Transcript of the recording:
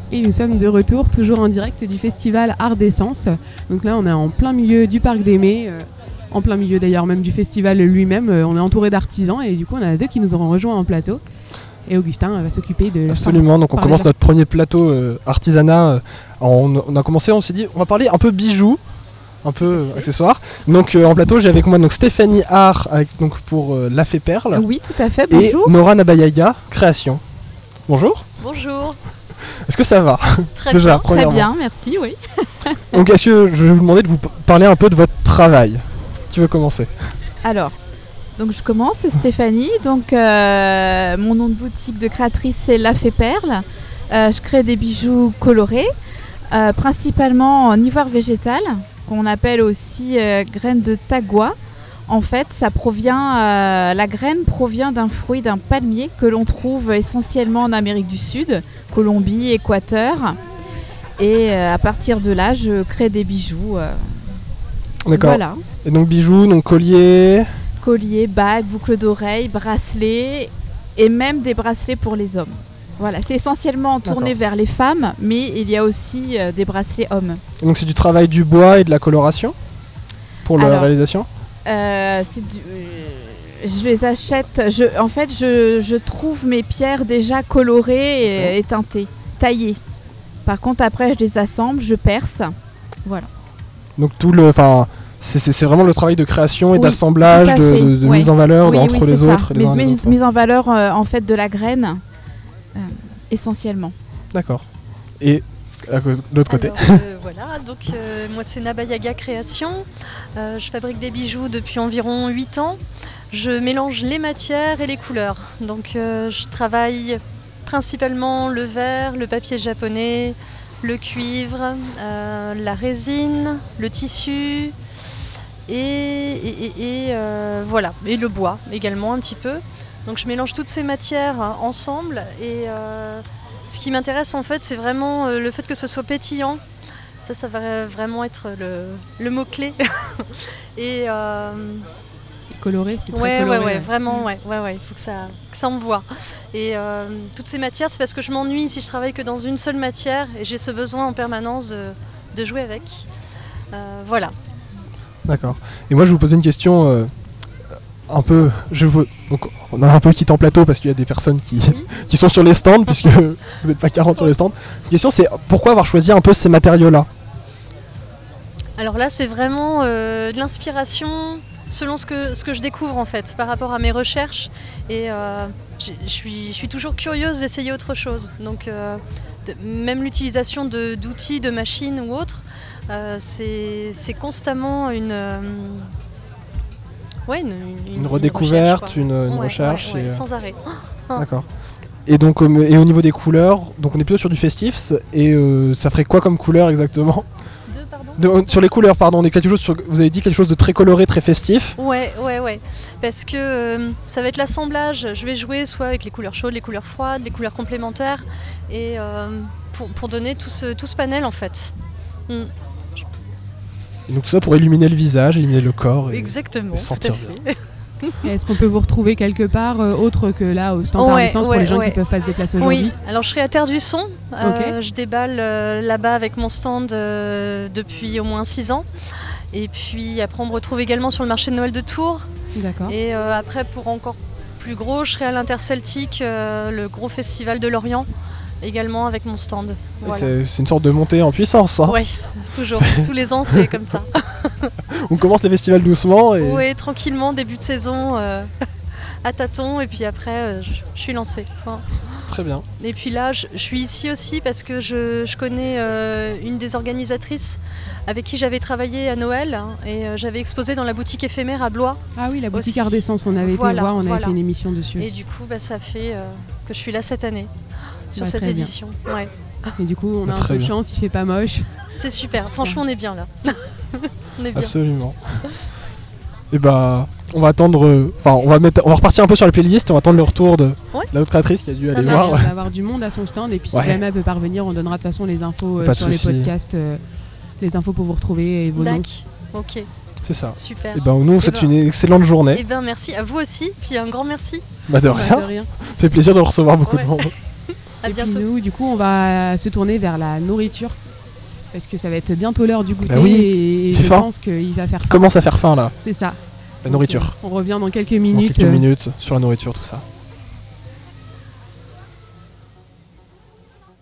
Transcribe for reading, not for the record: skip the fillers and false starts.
Et nous sommes de retour, toujours en direct du festival Art d'Essence. Donc là, on est en plein milieu du Parc des Mets, en plein milieu d'ailleurs même du festival lui-même. On est entouré d'artisans et du coup, on a deux qui nous auront rejoints en plateau. Et Augustin va s'occuper de... Absolument, donc on commence notre premier plateau artisanat. On a commencé, on s'est dit, on va parler un peu bijoux, un peu accessoires. Donc en plateau, j'ai avec moi donc Stéphanie Art donc pour La Fée Perle. Oui, tout à fait, bonjour. Et Nora Nabayaga, Création. Bonjour. Bonjour. Est-ce que ça va? Très bien, très bien, merci, oui. Donc est-ce que je vais vous demander de vous parler un peu de votre travail? Qui veut commencer? Alors, donc je commence, c'est Stéphanie. Donc mon nom de boutique de créatrice, c'est La Fée Perle. Je crée des bijoux colorés, principalement en ivoire végétal, qu'on appelle aussi graines de tagua. En fait, la graine provient d'un fruit, d'un palmier que l'on trouve essentiellement en Amérique du Sud, Colombie, Équateur. Et à partir de là, je crée des bijoux. D'accord. Voilà. Et donc bijoux, donc colliers. Colliers, bagues, boucles d'oreilles, bracelets et même des bracelets pour les hommes. Voilà, c'est essentiellement tourné vers les femmes, mais il y a aussi des bracelets hommes. Et donc c'est du travail du bois et de la coloration pour la réalisation? Je les achète. En fait, je trouve mes pierres déjà colorées et teintées, taillées. Par contre, après, je les assemble, je perce. Voilà. Donc c'est vraiment le travail de création et d'assemblage, de mise en valeur entre les autres. Mise en valeur en fait de la graine, essentiellement. D'accord. Et de l'autre côté. Voilà, donc moi c'est Nabayaga Création. Je fabrique des bijoux depuis environ 8 ans. Je mélange les matières et les couleurs. Donc je travaille principalement le verre, le papier japonais, le cuivre, la résine, le tissu et voilà, et le bois également un petit peu. Donc je mélange toutes ces matières ensemble et ce qui m'intéresse en fait c'est vraiment le fait que ce soit pétillant. Ça va vraiment être le mot-clé. Et coloré, c'est très coloré. Ouais, vraiment, il faut que ça envoie. Et toutes ces matières, c'est parce que je m'ennuie si je travaille que dans une seule matière et j'ai ce besoin en permanence de jouer avec. Voilà. D'accord. Et moi je vais vous poser une question un peu... Donc, on a un peu quitté en plateau parce qu'il y a des personnes qui sont sur les stands, puisque vous n'êtes pas 40 sur les stands. La question c'est pourquoi avoir choisi un peu ces matériaux-là? Alors là c'est vraiment de l'inspiration selon ce que je découvre en fait par rapport à mes recherches et je suis toujours curieuse d'essayer autre chose. Donc même l'utilisation d'outils, de machines ou autres, c'est constamment une redécouverte, une recherche. Sans arrêt. D'accord. Et donc et au niveau des couleurs, donc on est plutôt sur du festif et ça ferait quoi comme couleur exactement? Sur les couleurs, pardon, on est vous avez dit quelque chose de très coloré, très festif. Ouais. Parce que ça va être l'assemblage. Je vais jouer soit avec les couleurs chaudes, les couleurs froides, les couleurs complémentaires, et pour donner tout ce panel en fait. Et donc tout ça pour illuminer le visage, illuminer le corps. Exactement. Et sentir bien. Est-ce qu'on peut vous retrouver quelque part autre que là au stand Art d'Essence pour les gens qui ne peuvent pas se déplacer aujourd'hui? Oui, alors je serai à Terre du Son. Je déballe là-bas avec mon stand depuis au moins 6 ans. Et puis après on me retrouve également sur le marché de Noël de Tours. D'accord. Et après pour encore plus gros, je serai à l'Interceltique, le gros festival de Lorient. Également avec mon stand. Voilà. C'est une sorte de montée en puissance. Hein. Oui, toujours. Tous les ans, c'est comme ça. On commence les festivals doucement. Oui, tranquillement, début de saison, à tâtons, et puis après, je suis lancée. Enfin. Très bien. Et puis là, je suis ici aussi parce que je connais une des organisatrices avec qui j'avais travaillé à Noël et j'avais exposé dans la boutique éphémère à Blois. Ah oui, la boutique Art d'Essence, on avait été voir, on avait fait une émission dessus. Et du coup, ça fait que je suis là cette année. Sur cette très édition. Ouais. Et du coup, on a un peu de chance, il fait pas moche. C'est super, franchement, on est bien là. On est bien. Absolument. Et on va attendre. On va repartir un peu sur la playlist. On va attendre le retour de la autre créatrice qui a dû aller voir. On va avoir du monde à son stand et puis si jamais elle peut parvenir, on donnera de toute façon les infos sur les podcasts, les infos pour vous retrouver et vos noms. Ok. C'est ça. Super. Et nous, on vous souhaite une excellente journée. Et merci à vous aussi. Puis un grand merci. De rien. Ça fait plaisir de recevoir beaucoup de monde. À Et puis bientôt. nous, du coup, on va se tourner vers la nourriture. Parce que ça va être bientôt l'heure du goûter. Bah oui, et il je fait faim. pense qu'il va faire faim. Commence à faire faim là, C'est ça. la nourriture. On revient dans quelques Dans minutes. quelques minutes sur la nourriture, tout ça.